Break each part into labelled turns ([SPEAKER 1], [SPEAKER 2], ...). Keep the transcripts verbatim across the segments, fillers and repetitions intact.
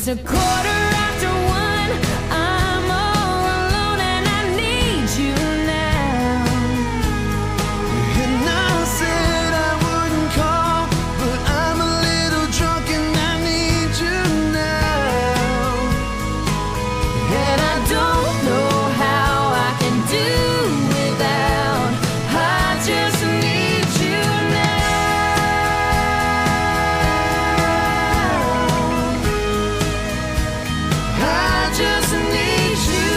[SPEAKER 1] a quarter after one. I'm all alone and I need you now.
[SPEAKER 2] And I said I wouldn't call, but I'm a little drunk and I need you now.
[SPEAKER 1] And I don't know how I can do without. I just need you now. I just need you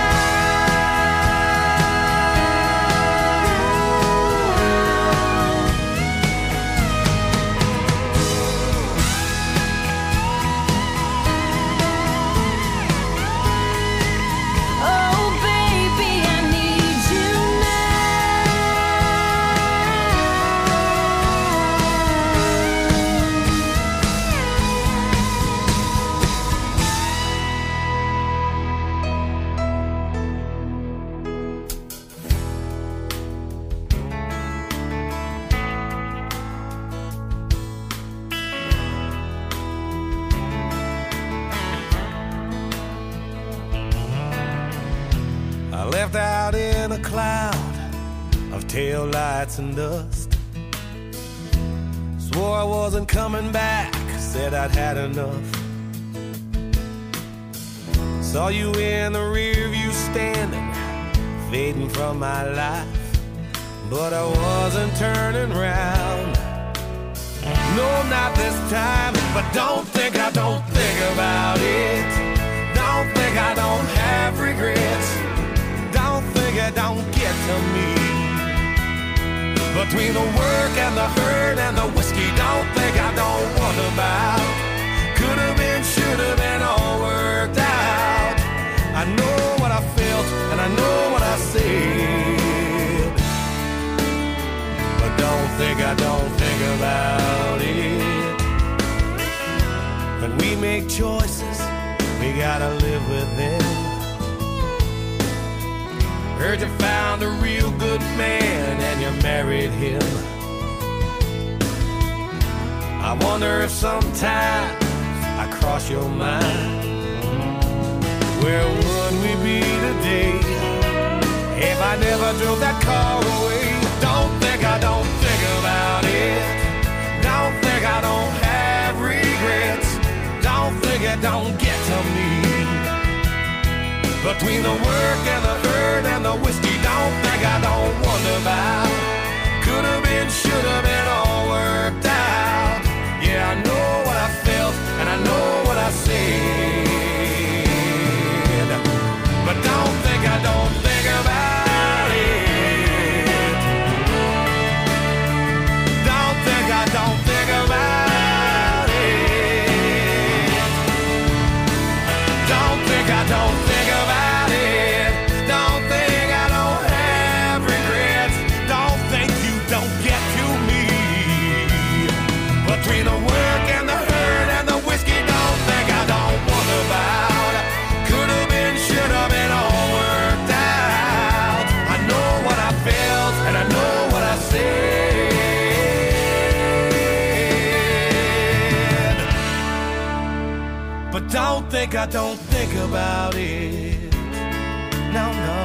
[SPEAKER 1] Oh, baby, I need you
[SPEAKER 2] I left out in a cloud of taillights and dust. Swore I wasn't coming back, said I'd had enough. Saw you in the rear view standing, fading from my life. But I wasn't turning round. No, not this time. But don't think I don't think about it. Don't think I don't have regrets. Don't think it don't get to me. Between the work and the hurt and the whiskey, don't think I don't wonder about. Could have been, should have been, all worked out. I know what I felt and I know what I said. But don't think I don't think about it. When we make choices, we gotta live with them. Heard you found a real good man and you married him. I wonder if sometimes I cross your mind. Where would we be today if I never drove that car away? Don't think I don't think about it. Don't think I don't have regrets. Don't think it don't get to me. Between the work and the hurt and the whiskey, don't think I don't wonder about. Could have been, should have been, all worked out. Yeah, I know what I felt and I know what I said. But don't think I don't think about it. Don't think I don't think about it. Don't think I don't think about it. Don't think I don't have regrets. Don't think you don't get to me. Between the work and the hurt and the whiskey, don't think I don't wonder about. Could have been, should have been, all worked out. I know what I felt and I know what I said. But don't think I don't think about it. No, no.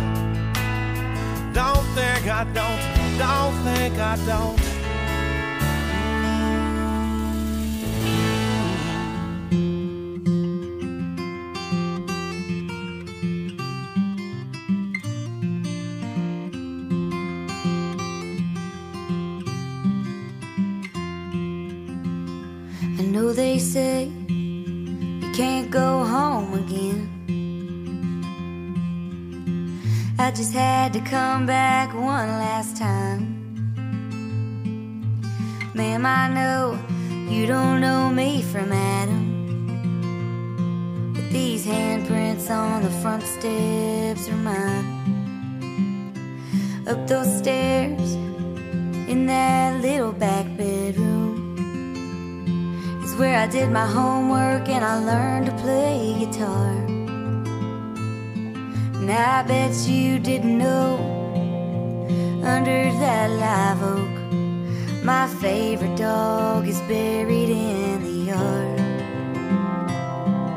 [SPEAKER 2] Don't think I don't, don't think I don't.
[SPEAKER 3] I know they say you can't go home again. I just had to come back one last time. Ma'am, I know you don't know me from Adam, but these handprints on the front steps are mine. Up those stairs in that little back bedroom is where I did my homework and I learned to play guitar. And I bet you didn't know, under that live oak, my favorite dog is buried in the yard.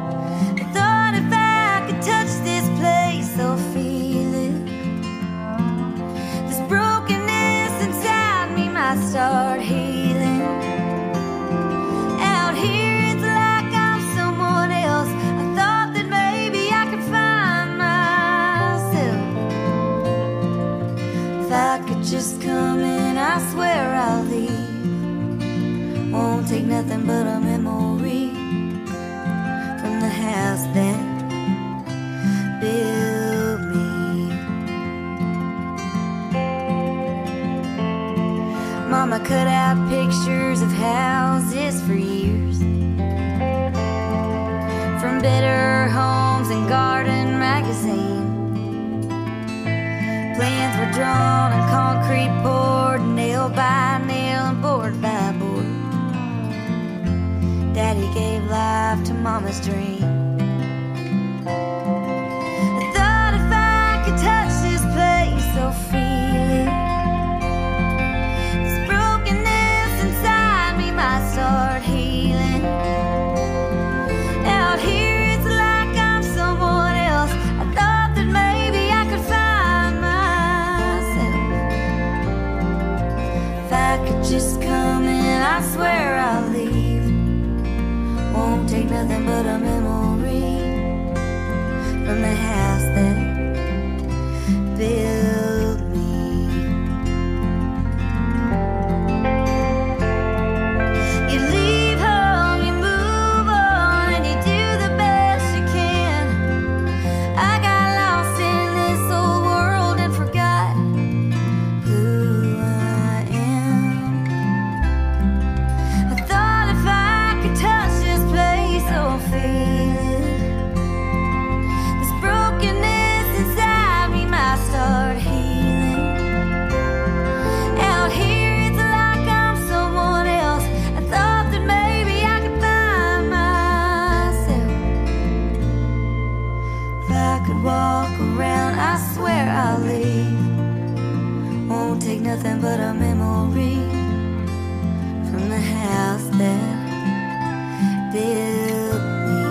[SPEAKER 3] drawn and concrete poured, nail by nail and board by board. Daddy gave life to Mama's dream. I thought if I could touch this place so freely, this brokenness inside me might start healing. Out here it's like I'm someone else. I thought that maybe I could find myself. If I could just come in, I swear I'll leave. Won't take nothing but a memory from the house that built me. You leave home, you move on, and you do the best you can. I got lost in this old world and forgot who I am. I thought if I could touch this place so feel it, this brokenness inside me might start healing. Out here it's like I'm someone else. I thought that maybe I could find myself. If I could walk around, I swear I'll leave. Won't take nothing but a memory from the house that built me.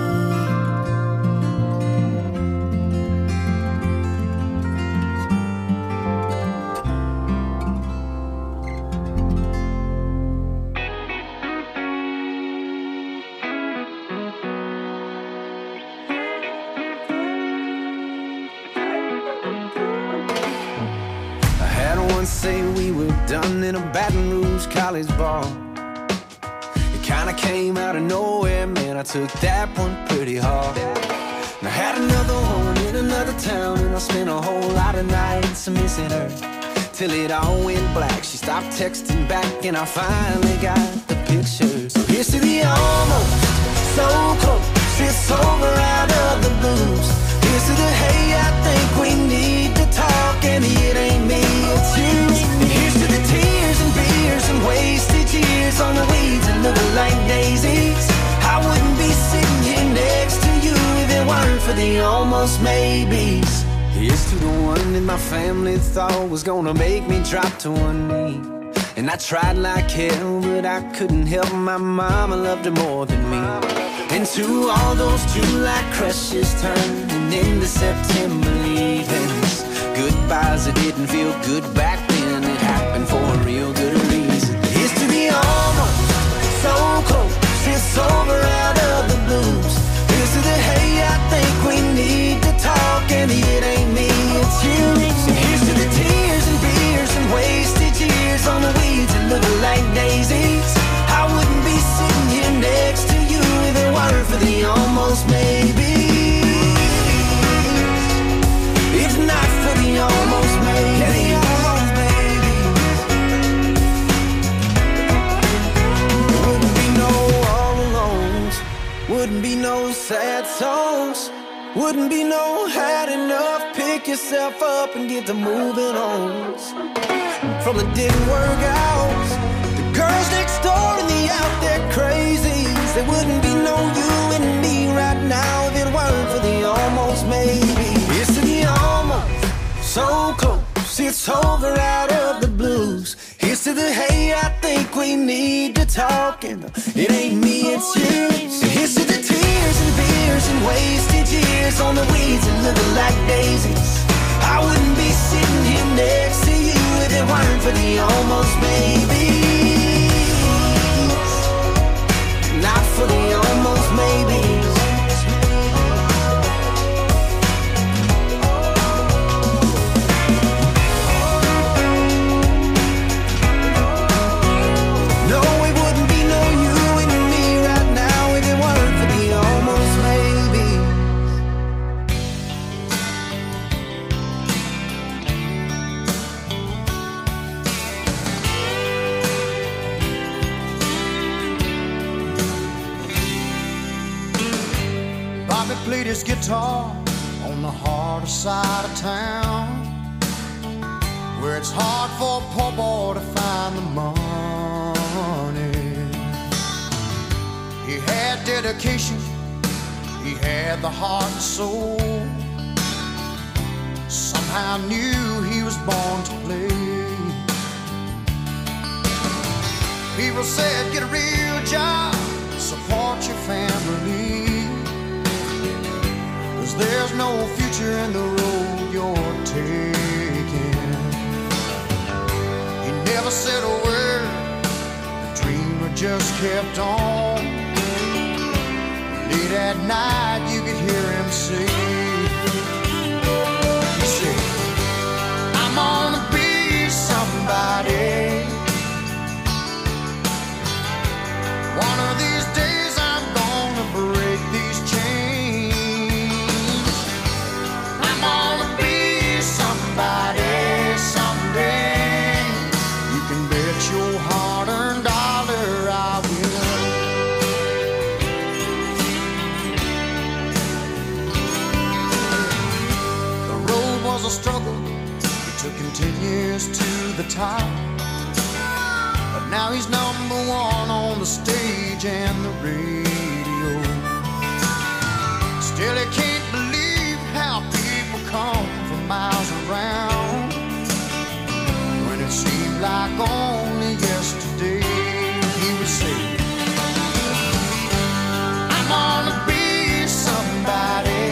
[SPEAKER 4] I had one say we were done in a Baton Rouge college bar. It kinda came out of nowhere, man, I took that one pretty hard. And I had another one in another town, and I spent a whole lot of nights missing her, till it all went black. She stopped texting back, and I finally got the picture. So here's to the almost, so close, it's over out of the blues. Here's to the hey, I think we need to talk, and it ain't me, it's you. And here's to the tears and beers and wasted years on the weeds and looking like daisies. I wouldn't be sitting here next to you if it weren't for the almost maybes. Here's to the one that my family thought was gonna make me drop to one knee. And I tried like hell, but I couldn't help my mama loved her more than me. And to all those July crushes turning into September leavings, goodbyes that didn't feel good back then, it happened for a real good reason. Here's to the almost, so close, it's over out of the blues. Here's to the hey, I think we need to talk, and it ain't me, it's you. Here's to the tears and beers and wasted years on the weeds and looking like daisies. I wouldn't be sitting here next to you if it weren't for the almost maybe. If not for the almost maybe. Wouldn't be no all alones, wouldn't be no sad songs, wouldn't be no had enough. Pick yourself up and get to moving on. From the didn't work out, the girls next door and the out there crazies. There wouldn't be no you and me right now if it weren't for the almost maybe. It's to the almost, so close, it's over out of the blues. Here's to the hey, I think we need to talk, and it ain't me, it's you. So here's to the tears and beers and wasted years on the weeds and looking like daisies. I wouldn't be sitting here next to you if it weren't for the almost maybes. Not for the almost maybes. No, it wouldn't be no you and me right now if it weren't for the almost maybes.
[SPEAKER 5] Bobby played his guitar on the harder side of town. where it's hard for a poor boy to find the money. He had dedication, he had the heart and soul. Somehow knew he was born to play. People said, get a real job, support your family, 'cause there's no future in the road you're taking. He never said a word, the dreamer just kept on. Late at night you could hear him say, he said, I'm gonna be somebody. One of these days I'm gonna break these chains. I'm gonna be somebody someday. You can bet your hard-earned dollar I will. The road was a struggle, it took him ten years to the top. But now he's number one on the stage and the radio. Still he can't believe how people come from miles around, when it seemed like only yesterday he would say, I'm gonna be somebody.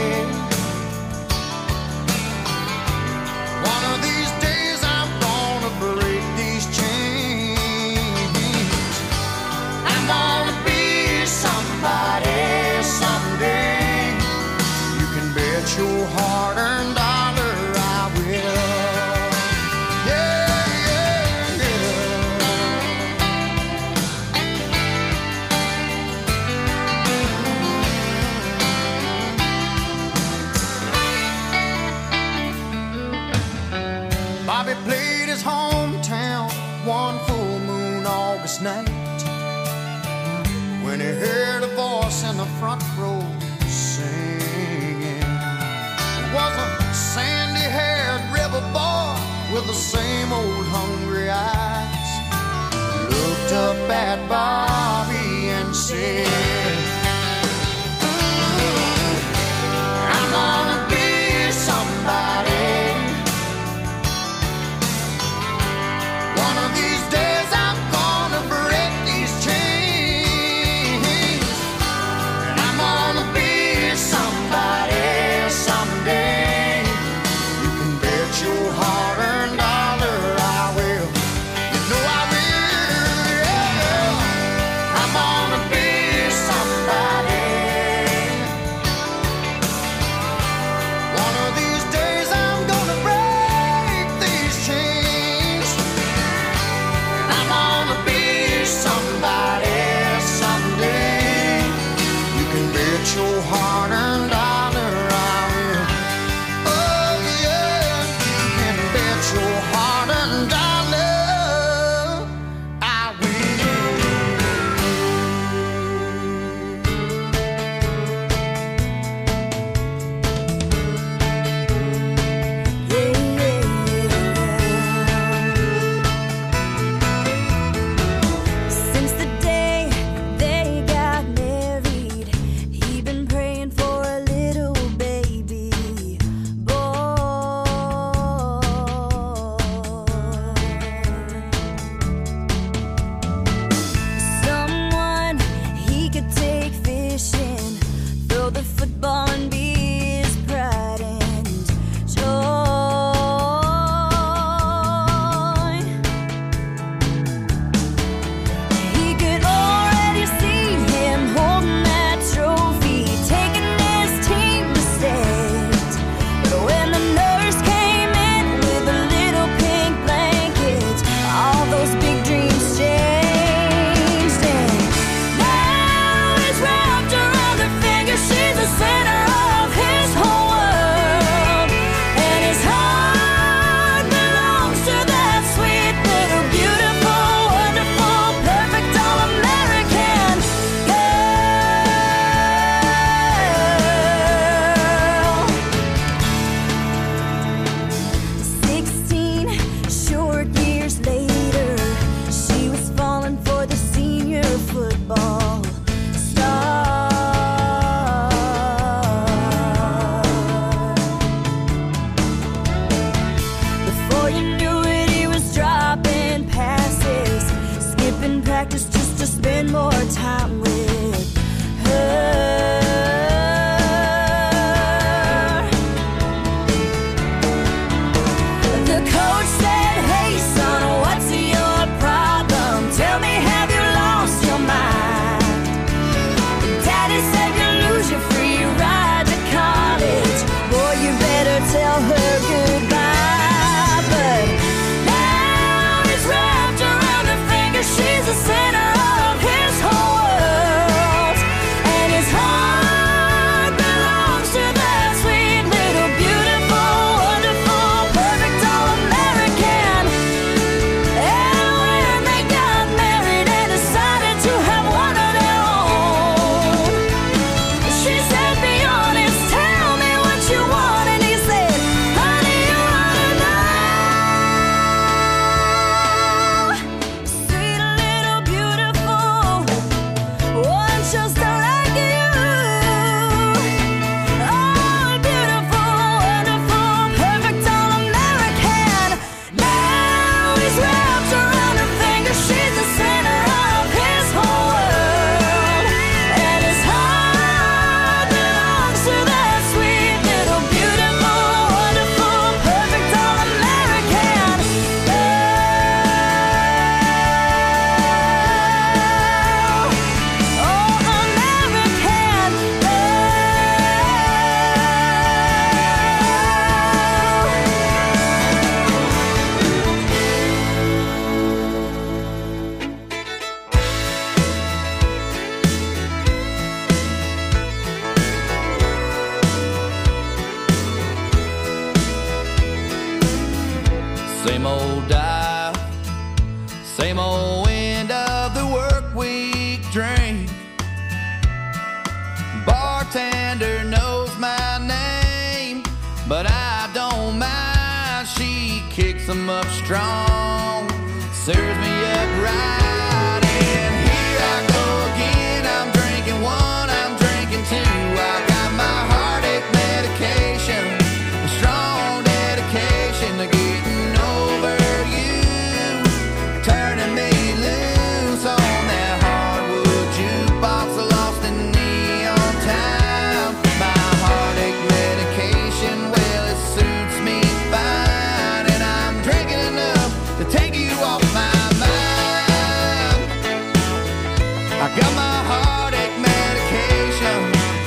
[SPEAKER 5] One of these days I'm gonna break these chains. I'm gonna be somebody someday. You can bet your hard-earned dollar I will. Yeah, yeah, yeah. Bobby played his hometown one full moon August night, when he heard a voice in the front row singing. It was a sandy-haired rebel boy with the same old hungry eyes. He looked up at Bobby and said, I'm gonna be somebody. One of these days I'm gonna break these chains. And I'm gonna be somebody someday. You can bet your hard-earned dollar I will. You know I will, yeah. I'm gonna be somebody. One of these days I'm gonna break these chains. I'm gonna be somebody someday. You can bet your hard-earned dollar I will. Oh yeah, you can bet your hard-earned dollar I will.
[SPEAKER 3] Since the day they got married, he'd been praying
[SPEAKER 6] bartender knows my name, but I don't mind. She kicks them up strong, serves me up right, and here I go again. I'm drinking one, I'm drinking two. I got my heartache medication, a strong dedication to getting over you, turning me loose on that hardwood jukebox, lost in neon time. My heartache medication, well, it suits me fine, and I'm drinking enough to take you off my mind. I got my heartache medication.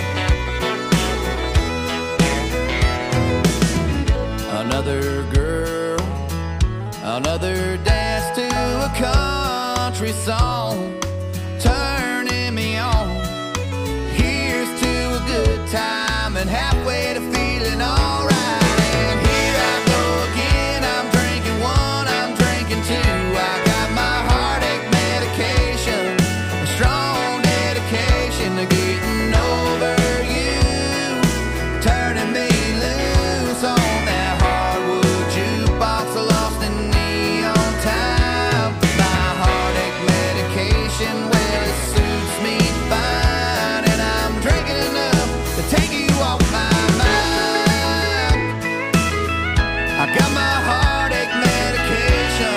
[SPEAKER 6] Another girl, another dance to a country song, turning me on. Here's to a good time and halfway to feeling alright. And here I go again. I'm drinking one, I'm drinking two. I got my heartache medication, a strong dedication to getting over you, turning me loose on that hardwood jukebox, lost in neon time. My heartache medication, well, it suits me fine, and I'm drinking enough to take you off my mind. I got my heartache medication.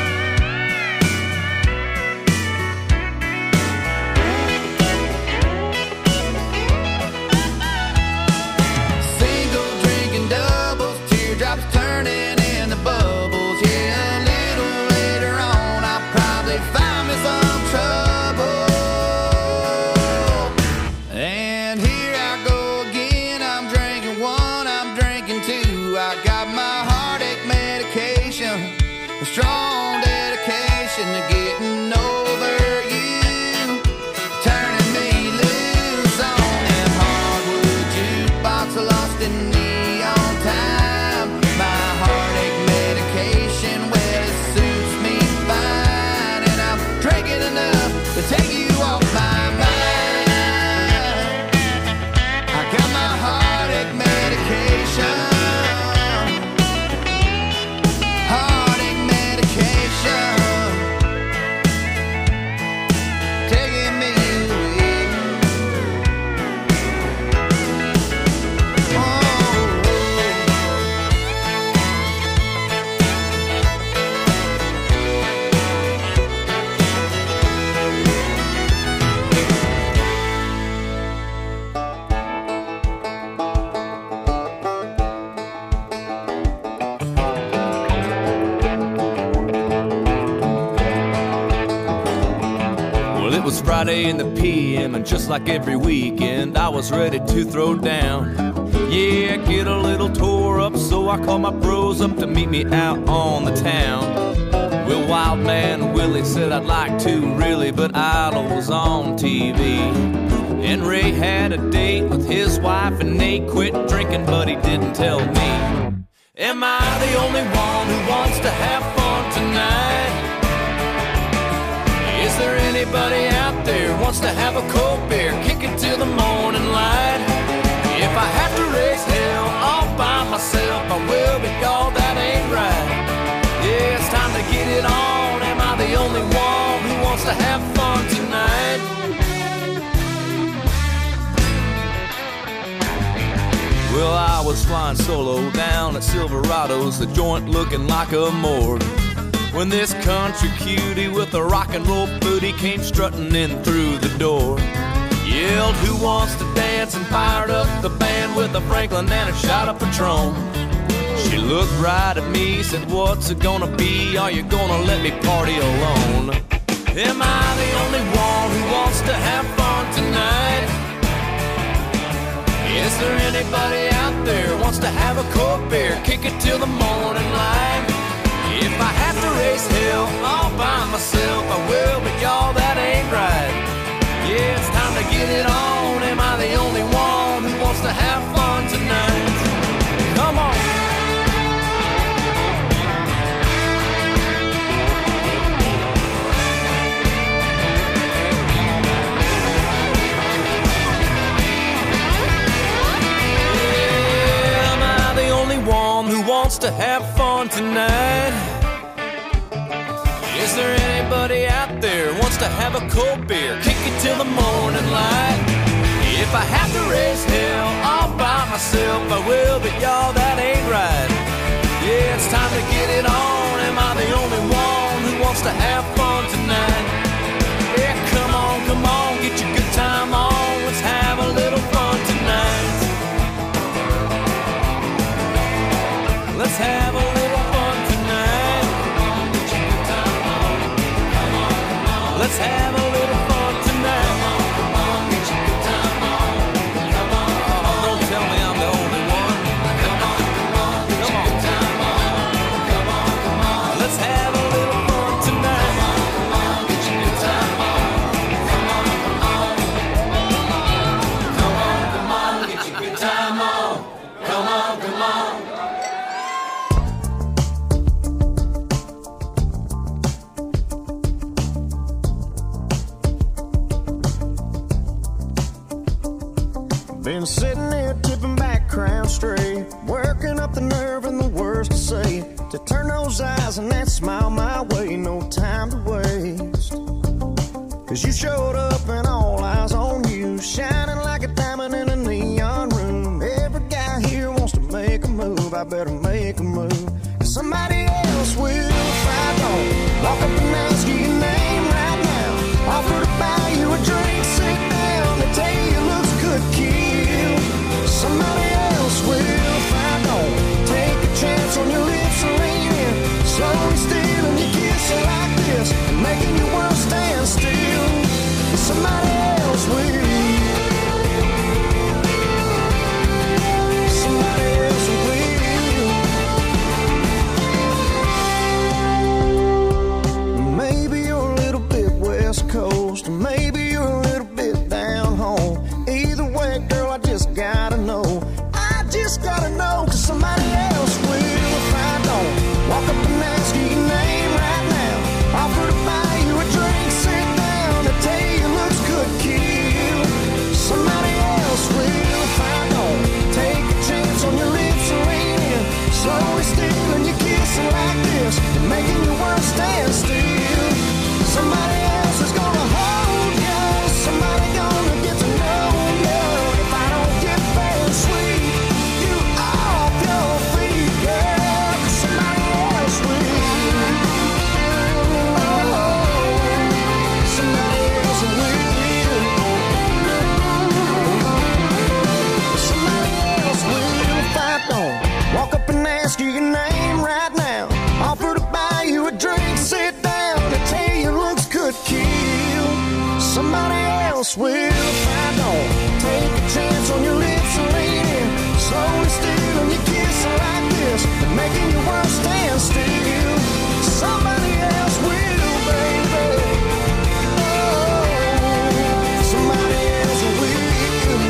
[SPEAKER 6] Single drinking doubles, teardrops turning into bubbles. Yeah, a little later on, I'll probably find me some trouble. And here I go again. I'm drinking one, I'm drinking two. I got my heartache medication, a strong dedication to getting over you, turning me loose on that hardwood jukebox, lost in neon time. My heartache medication, well, it suits me fine, and I'm drinking enough to take you off my mind. I got my heartache medication, heartache medication, taking me away. Oh.
[SPEAKER 7] Well, it was Friday in the P M, and just like every weekend, I was ready to throw down. Yeah, get a little tore up, so I called my bros up to meet me out on the town. Well, Wild Man Willie said I'd like to, really, but Idol was on T V. And Ray had a date with his wife, and Nate quit drinking, but he didn't tell me. Am I the only one who wants to have fun tonight? Is there anybody out there who wants to have a cold beer, kick it till the morning light? If I have to raise hell all by myself, I will, but y'all, that ain't right. Yeah, it's time to get it on. Am I the only one who wants to have fun tonight? Well, I was flying solo down at Silverado's, the joint looking like a morgue, when this country cutie with a rock and roll booty came strutting in through the door. Yelled, who wants to dance, and fired up the band with a Franklin and a shot of Patron. She looked right at me, said, what's it gonna be? Are you gonna let me party alone? Am I the only one who wants to have fun tonight? Is there anybody out there who wants to have a cold beer, kick it till the morning light? If I have to raise hell all by myself, I will, but y'all, that ain't right. Yeah, it's time to get it on. Am I the only one who wants to have fun tonight? Come on. wants to have fun tonight? Is there anybody out there wants to have a cold beer, kick it till the morning light? If I have to raise hell all by myself, I will, but y'all, that ain't right. Yeah, it's time to get it on. Am I the only one who wants to have fun tonight? Yeah, come on, come on, get your good time on. Let's have a little fun tonight. Let's have a little fun tonight. Come on, get your good time on. Come on, come on. Let's have a little fun tonight. Come on, come on, get your good time on. Come on, come on. Don't tell me I'm the only one. Come on, come on, get your good time on. Come on, come on. Let's have a little fun tonight. Come on, come on, get your good time on. Come on, come on. Come on, come on, get your good time on. Come on, come on.
[SPEAKER 8] Been sitting there tipping back, crown straight, working up the nerve and the words to say, to turn those eyes and that smile my way, no time to waste. Cause you showed up and all eyes on you, shining like a diamond in a neon room. Every guy here wants to make a move, I better make a move, cause somebody else will if I don't. Walk up and ask you your name right now, offer to buy you a drink, sit down, they tell you it looks good, kid. Somebody else will if I don't. Take a chance on your lips and lean in, slowly stealing your kiss like this, and making your world stand still. Somebody else will. Somebody else will. Maybe you're a little bit West Coast, maybe you're a little bit down home. Either way, girl, I just gotta know. I just gotta know, cause somebody else will if I don't. Walk up and ask you your name right now, offer to buy you a drink, sit down, they tell you it looks good, kid. Somebody else will if I don't. Take a chance on your lips and lean in, slowly stealing your kissing like this, and making your world stand still. Somebody else is gonna hold you, somebody gonna get to know you. If I don't get very sweet, you off your feet, girl, cause somebody else will. Oh, somebody else will. Somebody else will if I don't. Walk up and ask you your name right now, offer to buy you a drink, sit down, and tell you it looks good, kill. Somebody else will if I don't. Take a chance on your lips and lean in, slowly stealing your kiss like this, and making your world stand still. Somebody else will, baby. Oh, somebody else will.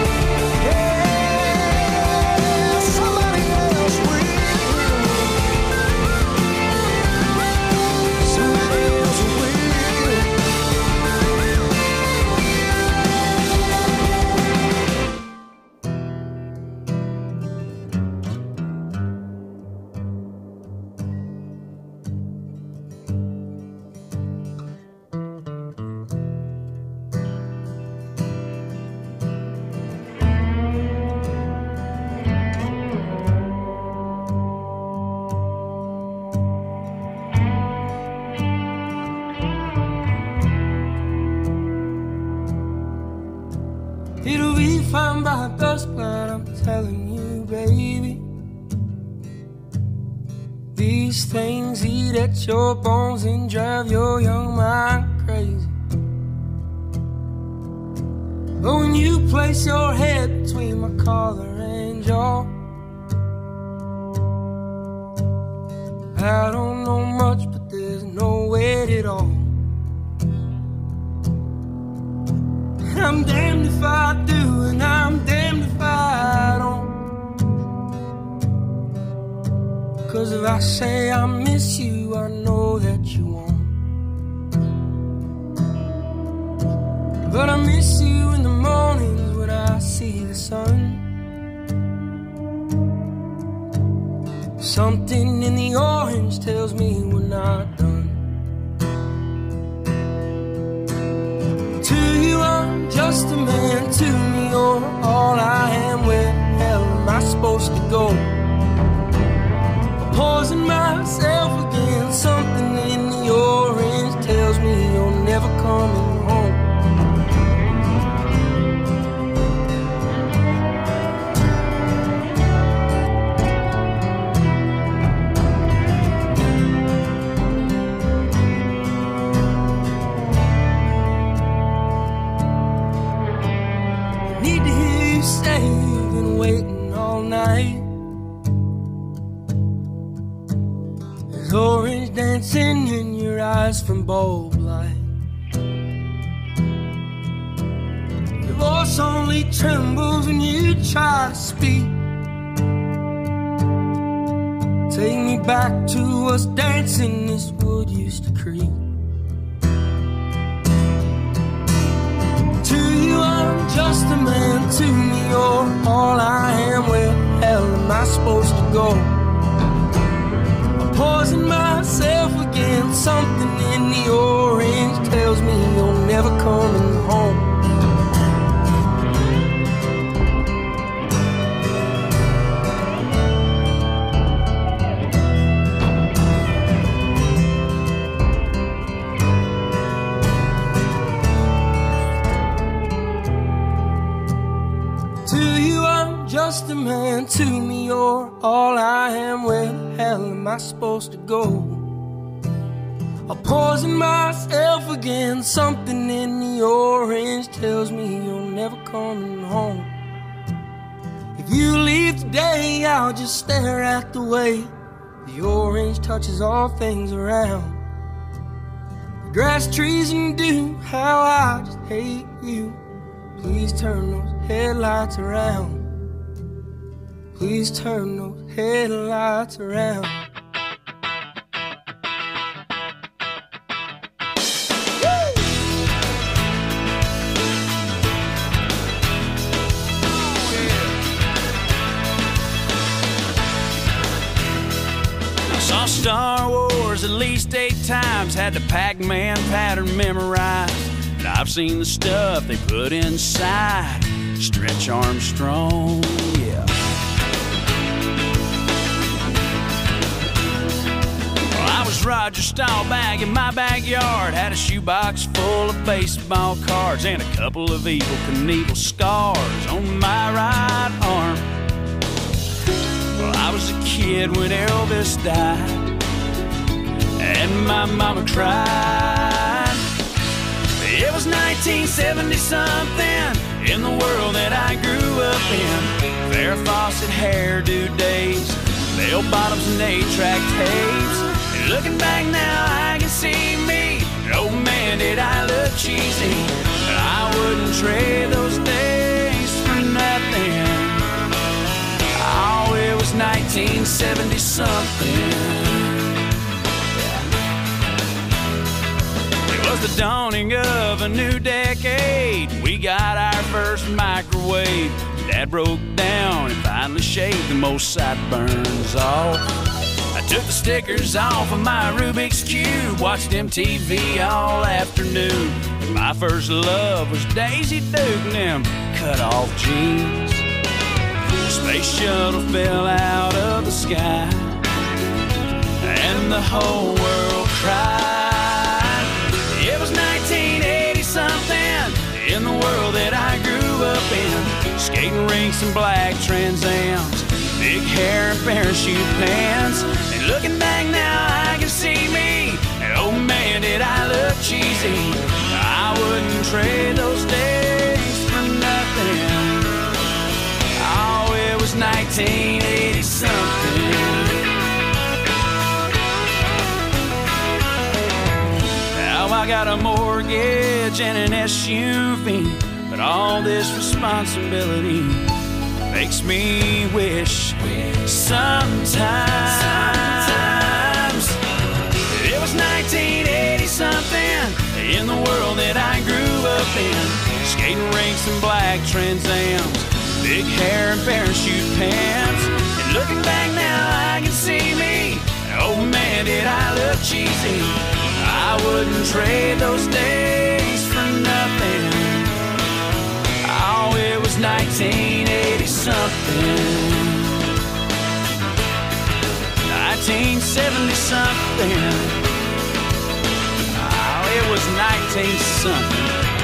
[SPEAKER 8] Yeah, somebody else will. Somebody else will.
[SPEAKER 9] It'll be fine by dusk, but I'm telling you, baby, these things eat at your bones and drive your young mind crazy. But when you place your head between my collar and jaw, I don't know much, but there's no weight at all. I'm damned if I do, and I'm damned if I don't. Cause if I say I miss you, I know that you won't. But I miss you in the mornings when I see the sun Something in the orange tells me we're not done. To you I'm just a man, to me you're all I am. Where the hell am I supposed to go? Poison myself again. Something in the orange tells me you're never coming home. I need to hear you say you've been waiting all night. Orange dancing in your eyes from bulb light. Your voice only trembles when you try to speak. Take me back to us dancing this wood used to creep. To you I'm just a man, to me you're all I am. Where the hell am I supposed to go? Poison myself again. Something in the orange tells me you're never coming home. To you I'm just a man, to me you're all I am. Where the hell am I supposed to go? I poison myself again. Something in the orange tells me you're never coming home. If you leave today, I'll just stare at the way the orange touches all things around. The grass, trees, and dew, how I just hate you. Please turn those headlights around. Please turn those headlights around.
[SPEAKER 10] I saw Star Wars at least eight times, had the Pac-Man pattern memorized. And I've seen the stuff they put inside Stretch Armstrong, yeah. Well, I was Roger Staubach in my backyard, had a shoebox full of baseball cards and a couple of Evel Knievel scars on my right arm. Well, I was a kid when Elvis died, and my mama cried. It was nineteen seventy something in the world that I grew up in. Farrah Fawcett hairdo days, bell bottoms and eight-track tapes. And looking back now, I can see me. Oh man, did I look cheesy. But I wouldn't trade those days for nothing. Oh, it was nineteen seventy something. It was the dawning of a new decade. We got our first microwave. Dad broke down and finally shaved the most sideburns off. I took the stickers off of my Rubik's Cube, watched M T V all afternoon. And my first love was Daisy Duke and them cut-off jeans. The space shuttle fell out of the sky, and the whole world cried. It was nineteen eighty something in the world that I grew up in. Skating rinks and black Trans Ams, big hair and parachute pants. And looking back now, I can see me. And oh man, did I look cheesy. I wouldn't trade those days for nothing. Oh, it was nineteen eighty something. I got a mortgage and an S U V, but all this responsibility makes me wish sometimes, sometimes it was nineteen eighty something in the world that I grew up in. Skating rinks and black Trans Ams, big hair and parachute pants. And looking back now, I can see cheesy. I wouldn't trade those days for nothing. Oh, it was nineteen eighty something, nineteen seventy something. Oh, it was nineteen something.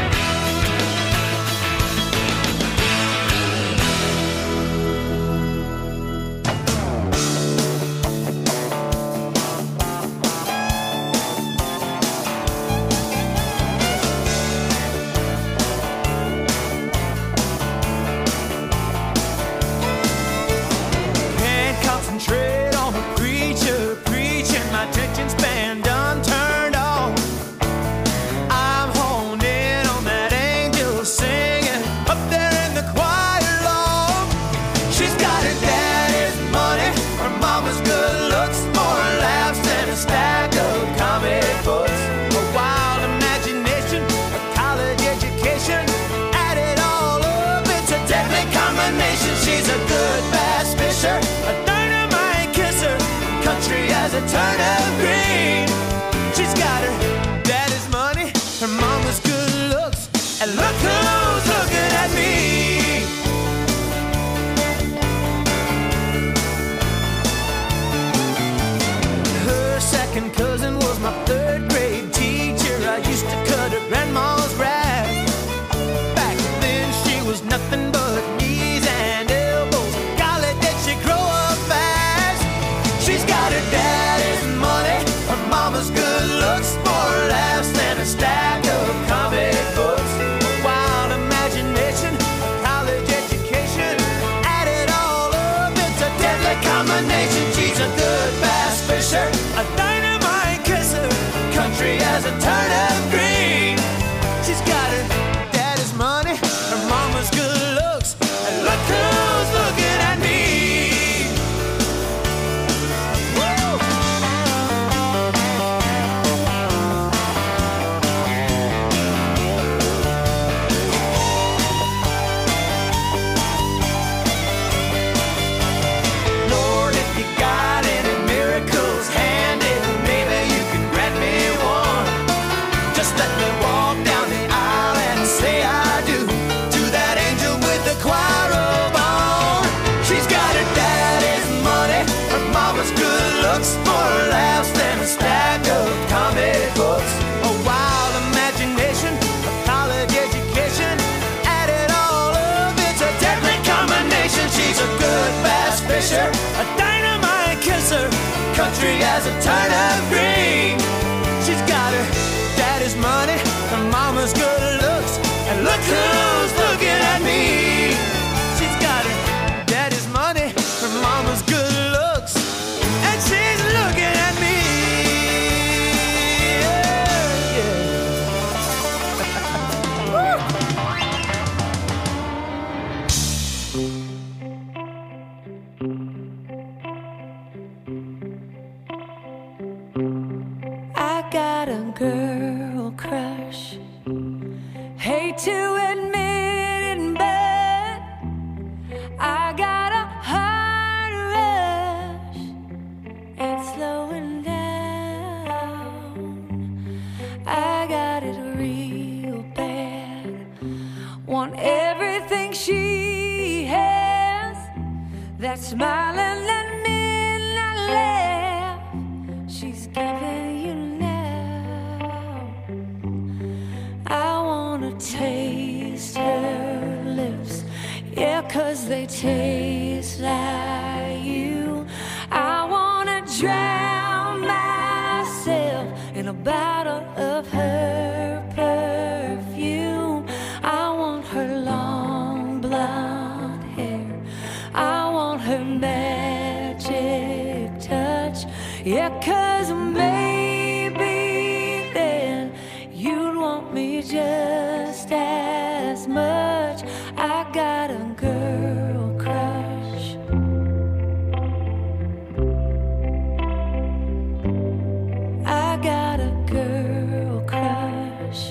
[SPEAKER 1] As a turnip green, she's got her daddy's money, her mama's good looks, and look who's looking at me. Her second cousin was my third grade teacher. I used to cut her grandma's grass. Back then she was nothing but knees and elbows. Golly, did she grow up fast? She's got her daddy's money, her mama's good looks, more laughs than a stack of comic books. A wild imagination, a college education, added all up, it's a deadly combination. She's a good bass fisher, a dynamite kisser, country as a turnip green. She's got her daddy's money, her mama's good looks, and look who's looking at me. More laughs than a stack of comic books. A wild imagination, a college education, added all up, it's a deadly combination. She's a good bass fisher, a dynamite kisser, country as a turnip green. She's got her daddy's money, her mama's good looks, and look who's looking at me. She's got her daddy's money, her mama's good looks, and she's looking at me. Yeah,
[SPEAKER 3] I got a girl crush. Hate to admit it, but I got a heart rush. It's slowing down. I got it real bad. Want everything she has. That smiling and midnight laugh she's giving you now. I wanna taste her lips, yeah, 'cause they taste like you. I wanna drown myself in a bottle of her perfume. I want her long blonde hair, I want her magic touch, yeah, 'cause maybe then you'd want me just as much. I got a girl crush. I got a girl crush.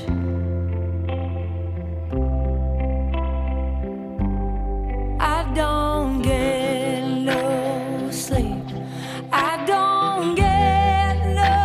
[SPEAKER 3] I don't get no sleep, I don't get no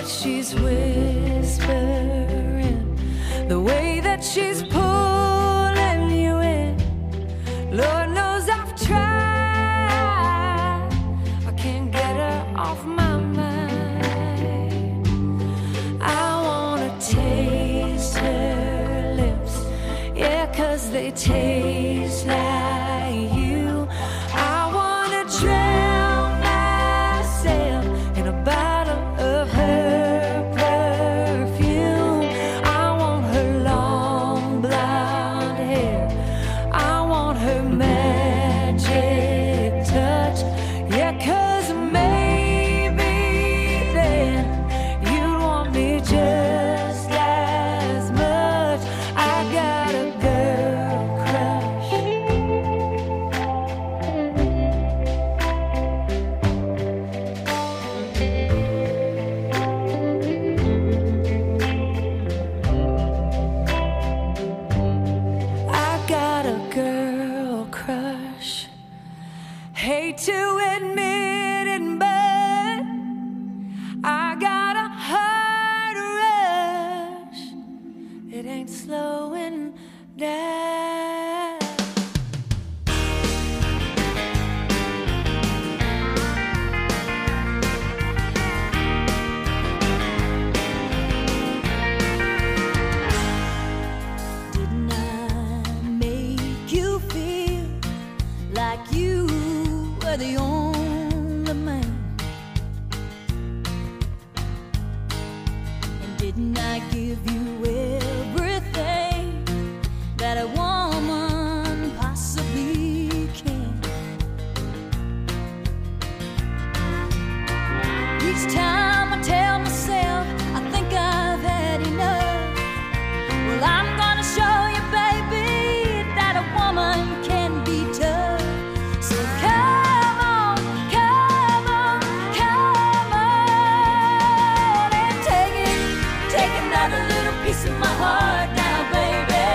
[SPEAKER 3] that she's whispering, the way that she's pulling you in. Lord knows I've tried, I can't get her off my mind. I wanna taste her lips, yeah, 'cause they taste like you. I wanna drown myself in a bottle of her perfume. I want her long blonde hair, I want her magic touch, yeah, 'cause maybe then you'd want me just as much. I got a girl crush. I got a girl crush. Hate to admit it, but I got a heart rush. It ain't slowing down. Didn't I make you feel like you were the only man? And didn't I give you everything that a woman possibly can? Each time I tell myself I think I've had enough, well, I'm gonna show you, baby, that a woman can be tough. So come on, come on, come on, and take it, take another little piece of my heart now, baby.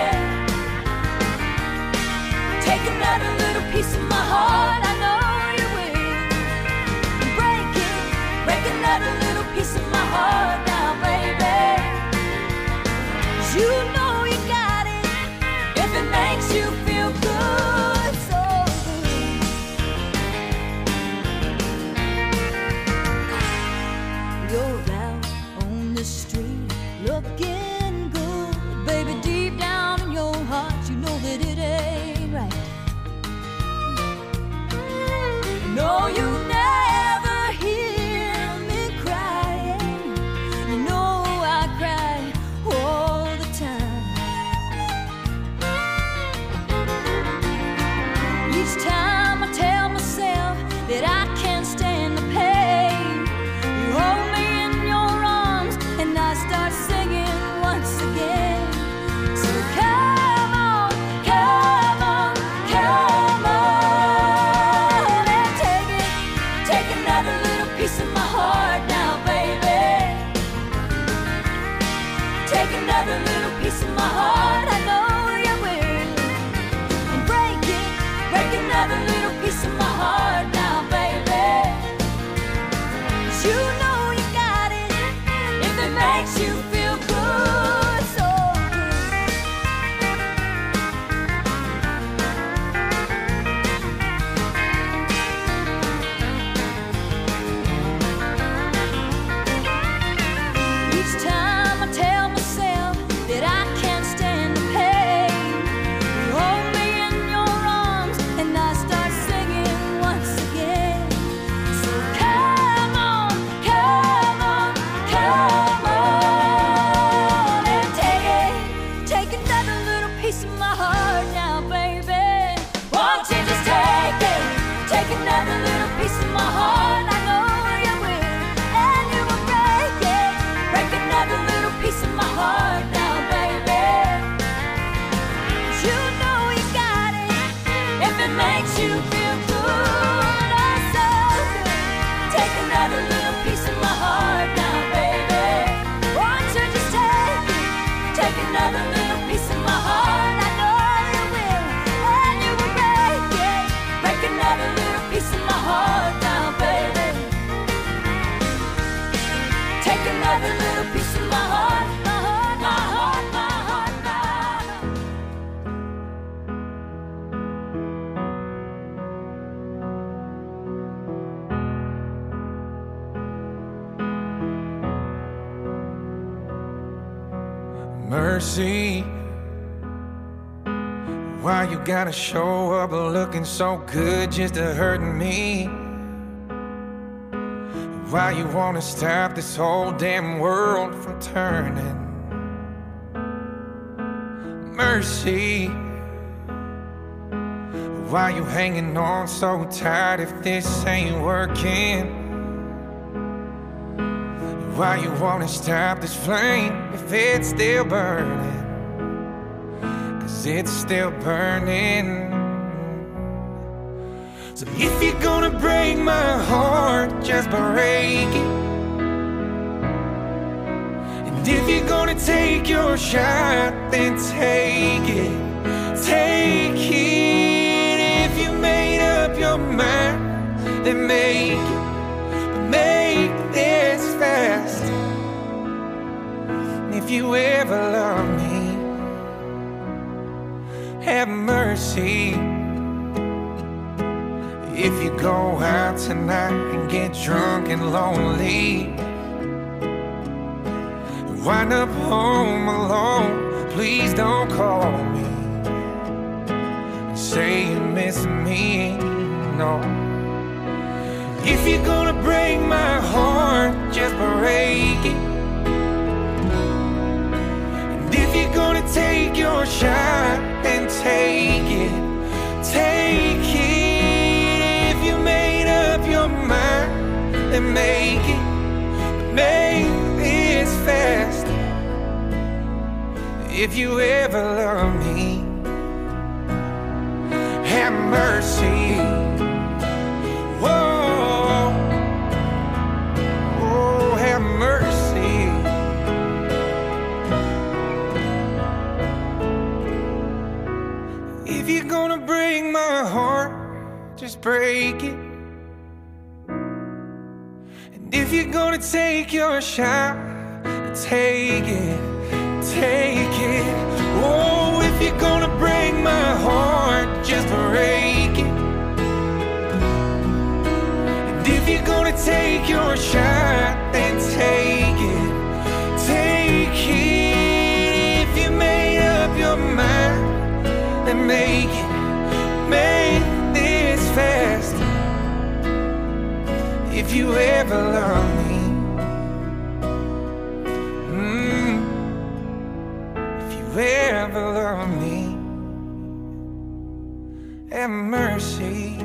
[SPEAKER 3] Take another little piece of my heart, I know you will. And break it, break another little piece of my heart now, baby. 'Cause you know you got it if it makes you feel good, so good. You're out on the street looking good, baby. Deep down in your heart, you know that it ain't right. No, you never hear me crying. You know I cry all the time. Each time I tell myself that I can't stand the pain, you hold me in your arms and I start singing once again. So come on, come on, come on, and take it, take another little piece of my heart now, baby. Take another little piece of my heart, I know you will. And break it, break another little piece of my heart now, baby. 'Cause you know you got it if it makes you feel good, so good. Each time I tell myself that I can't stand the pain, you hold me in your arms and I start singing once again. So come on, come on, come on, take another little piece of my heart, my heart, my heart, my heart, my
[SPEAKER 11] Mercy, why you gotta show up looking so good just to hurt me? Why you wanna stop this whole damn world from turning? Mercy, why you hanging on so tight if this ain't working? Why you wanna stop this flame if it's still burning? Cause it's still burning. So if you're gonna break my heart, just break it. And if you're gonna take your shot, then take it. Take it. If you made up your mind, then make it. But make this fast. And if you ever love me, have mercy. If you go out tonight and get drunk and lonely, wind up home alone, please don't call me and say you miss me, no. If you're gonna break my heart, just break it. And if you're gonna take your shot, then take it, take it. Your mind and make it, make this fast. If you ever love me, have mercy. Whoa, oh, have mercy. If you're gonna break my heart, just break it. If you're gonna take your shot, take it, take it. Oh, if you're gonna break my heart, just break it. And if you're gonna take your shot, then take it, take it. If you made up your mind, then make it, make this fast. If you ever love me, mm, if you ever love me, have mercy.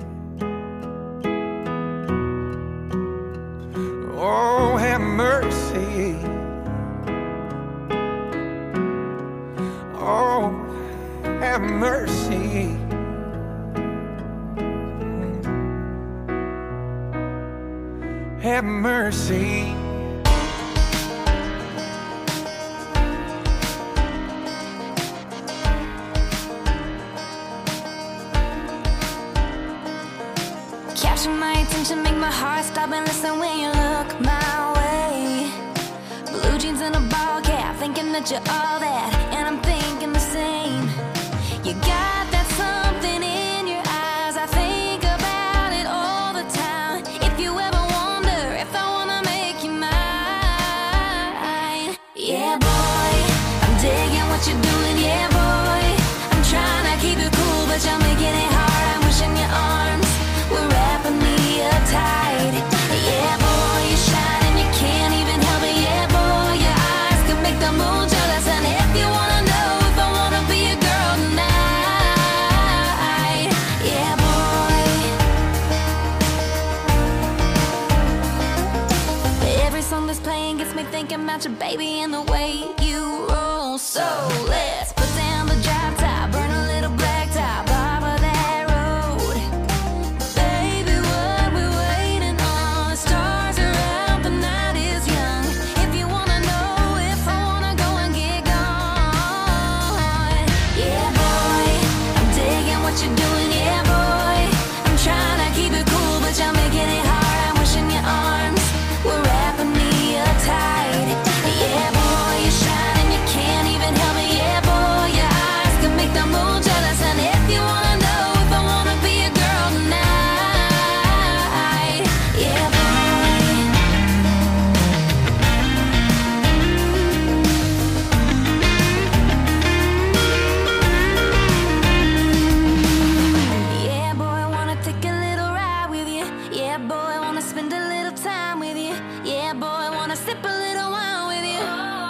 [SPEAKER 11] Oh, have mercy. Oh, have mercy. Have mercy.
[SPEAKER 3] Capture my attention, make my heart stop and listen when you look my way. Blue jeans and a ball cap, thinking that you're all that, and I'm thinking the same. You got that something in your eyes, I think about it all the time. If you ever you're doing, yeah boy, I'm trying to keep it cool, but you're making it hard. I'm wishing your arms were wrapping me up tight. Yeah boy, you shine and you can't even help it. Yeah boy, your eyes can make the moon jealous. And if you wanna know if I wanna be a girl tonight, yeah boy. Every song that's playing gets me thinking about your baby and the way you roll. So let's put down the drop top, burn a little black top off of that road. Baby, what we waiting on? The stars are out, the night is young. If you wanna know if I wanna go and get gone, yeah boy, I'm digging what you're doing, yeah boy. I'm trying to keep it cool, but you're making it hard. I'm wishing your arms were wrapping me up tight. sip a little wine with you.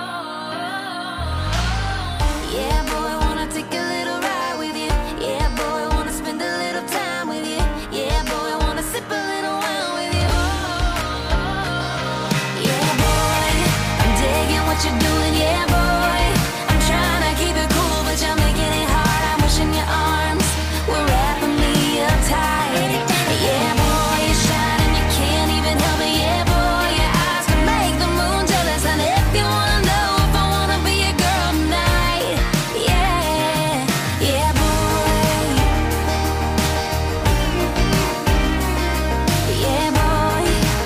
[SPEAKER 3] Yeah, boy, wanna take a little ride with you. Yeah, boy, wanna spend a little time with you. Yeah, boy, wanna sip a little wine with you. Yeah, boy, I'm digging what you're doing. Yeah, boy, I'm trying to keep it cool, but you're making it hard. I'm wishing your arms were wrapping me up tight. Yeah, boy, you shine and you can't even help it. Yeah, boy, your eyes can make the moon jealous. And if you wanna know if I wanna be a girl tonight, yeah, yeah, boy, yeah, boy,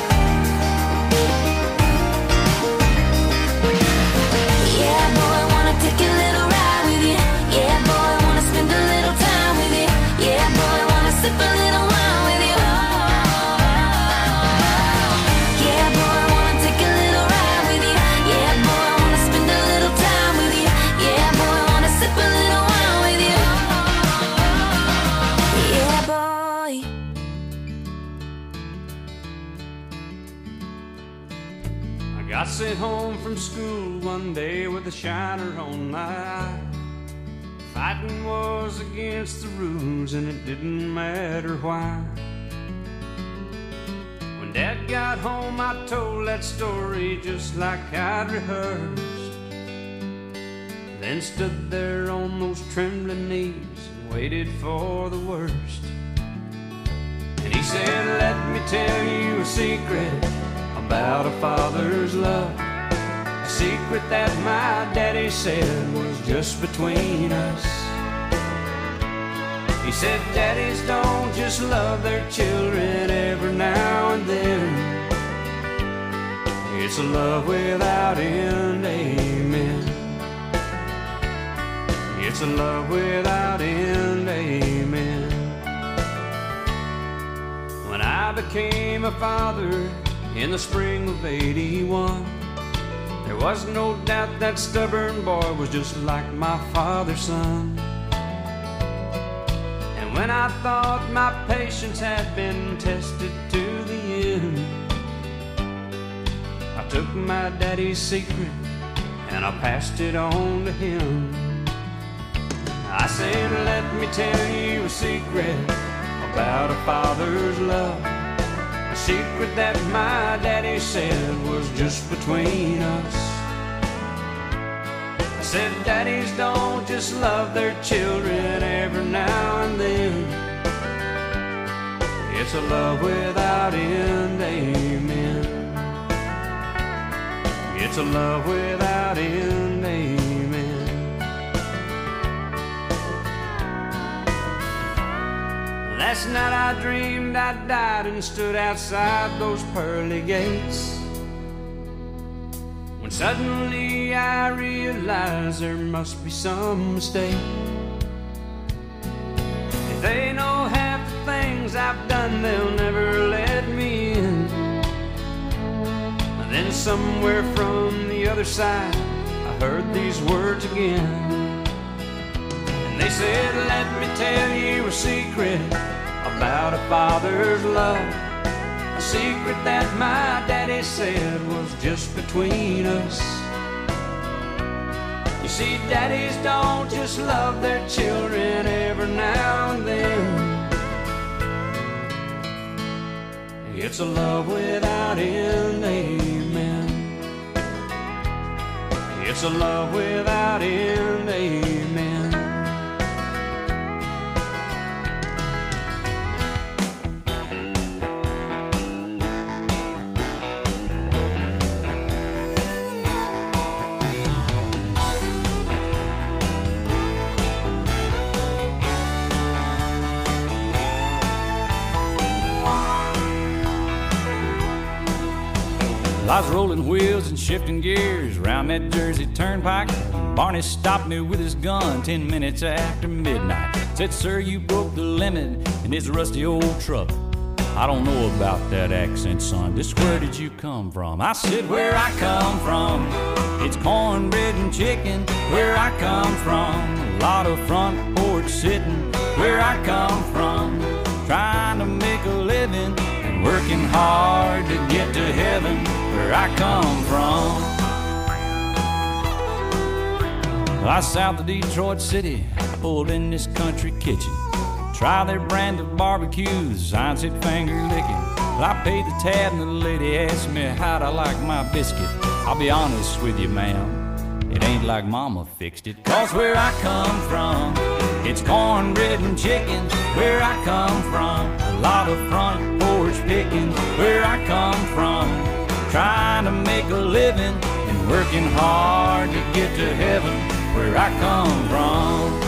[SPEAKER 3] yeah, boy, wanna take a little ride with you. Yeah, boy, wanna spend a little time with you. Yeah, boy, wanna sip a little wine with you. Yeah, boy, wanna take a little ride with you. Yeah, boy, wanna spend a little time with you. Yeah, boy, wanna sip a little wine with you. Yeah, boy.
[SPEAKER 10] I got sent home from school one day with a shiner on my eye. Fighting was against the rules and it didn't matter why. When Dad got home I told that story just like I'd rehearsed. Then stood there on those trembling knees and waited for the worst. And he said, let me tell you a secret about a father's love. A secret that my daddy said was just between us. He said daddies don't just love their children every now and then. It's a love without end, amen. It's a love without end, amen. When I became a father in the spring of eighty-one, there was no doubt that stubborn boy was just like my father's son. And when I thought my patience had been tested to the end, I took my daddy's secret and I passed it on to him. I said, let me tell you a secret about a father's love. A secret that my daddy said was just between us. I said daddies don't just love their children every now and then. It's a love without end, amen. It's a love without end, amen. Last night I dreamed I died and stood outside those pearly gates, when suddenly I realized there must be some mistake. If they know half the things I've done, they'll never let me in. And then somewhere from the other side I heard these words again. And they said, let me tell you a secret about a father's love. A secret that my daddy said was just between us. You see, daddies don't just love their children every now and then. It's a love without end, amen. It's a love without end, amen. I was rolling wheels and shifting gears around that Jersey turnpike. Barney stopped me with his gun ten minutes after midnight. Said, sir, you broke the limit in this rusty old truck. I don't know about that accent, son. Just where did you come from? I said, where I come from, it's cornbread and chicken. Where I come from, a lot of front porch sitting. Where I come from, trying to make a living and working hard to get to heaven. Where where I come from. I south of Detroit City, I pulled in this country kitchen. Try their brand of barbecues, I said finger licking. Well, I paid the tab and the lady asked me how'd I like my biscuit. I'll be honest with you, ma'am, it ain't like mama fixed it. Cause where I come from, it's cornbread and chicken. Where I come from, a lot of front porch picking. Where I come from, trying to make a living and working hard to get to heaven. Where I come from.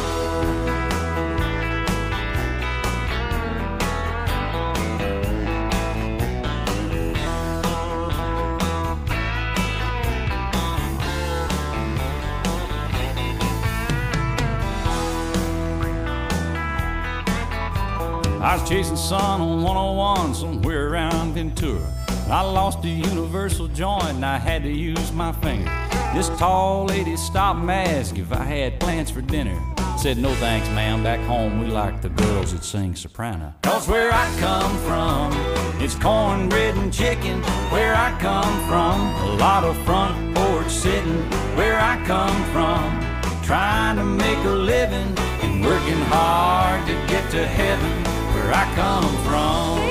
[SPEAKER 10] I was chasing sun on one oh one somewhere around Ventura. I lost a universal joint and I had to use my finger. This tall lady stopped and asked if I had plans for dinner. Said, no thanks, ma'am, back home we like the girls that sing soprano. Cause where I come from, it's cornbread and chicken. Where I come from, a lot of front porch sitting. Where I come from, trying to make a living and working hard to get to heaven. Where I come from.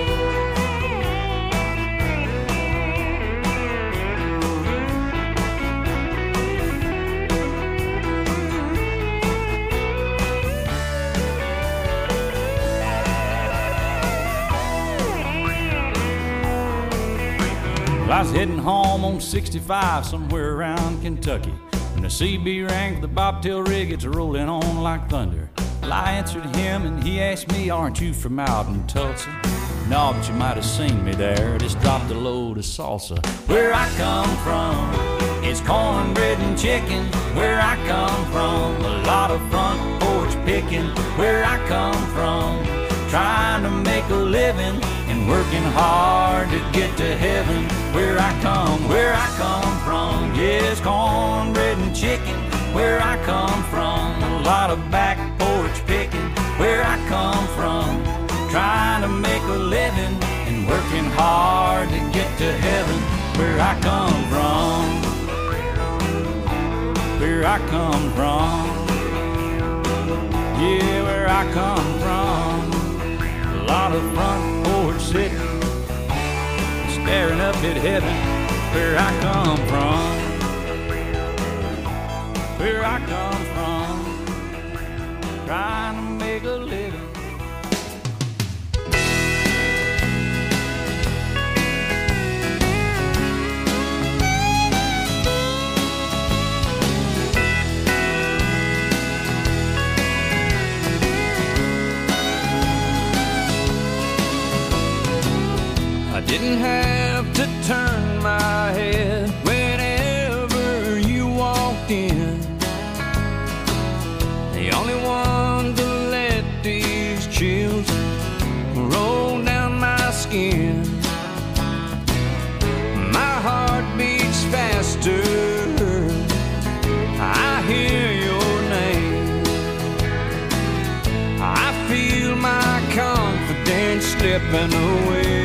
[SPEAKER 10] I was heading home on sixty-five somewhere around Kentucky when the C B rang for the bobtail rig. It's rolling on like thunder. Well, I answered him and he asked me, aren't you from out in Tulsa? No, but you might have seen me there. Just dropped a load of salsa. Where I come from, it's cornbread and chicken. Where I come from, a lot of front porch picking. Where I come from, trying to make a living and working hard to get to heaven. Where I come, where I come from, yes, cornbread and chicken. Where I come from, a lot of back porch picking. Where I come from, trying to make a living and working hard to get to heaven. Where I come from, where I come from, yeah, where I come from. A lot of front porch sitting, staring up at heaven. Where I come from, where I come from, trying to make a living. I didn't have to turn my head whenever you walked in. The only one to let these chills roll down my skin. My heart beats faster, I hear your name. I feel my confidence slipping away.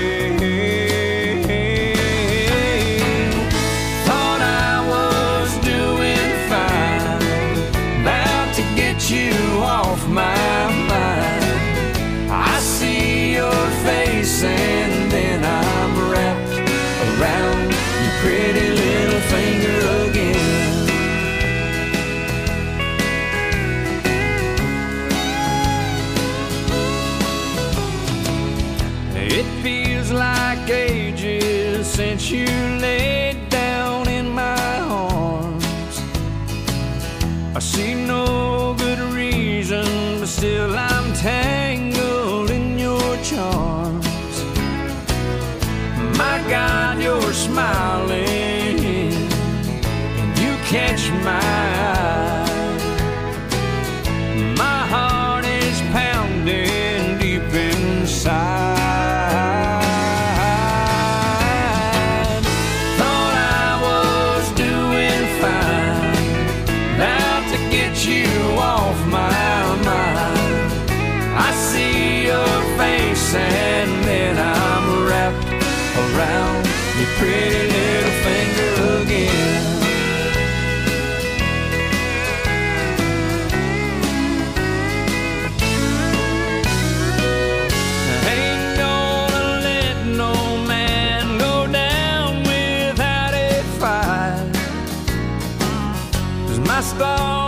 [SPEAKER 10] My mind, I see your face and then I'm wrapped around your pretty little finger again. It feels like ages since you laid down in my arms. I see no good reason, but still I'm tangled in your charms. My God, you're smiling and you catch my eye. My heart is pounding deep inside. Thought I was doing fine, about to get you off my mind. I see your face and then I'm wrapped around your pretty little finger again.
[SPEAKER 7] My star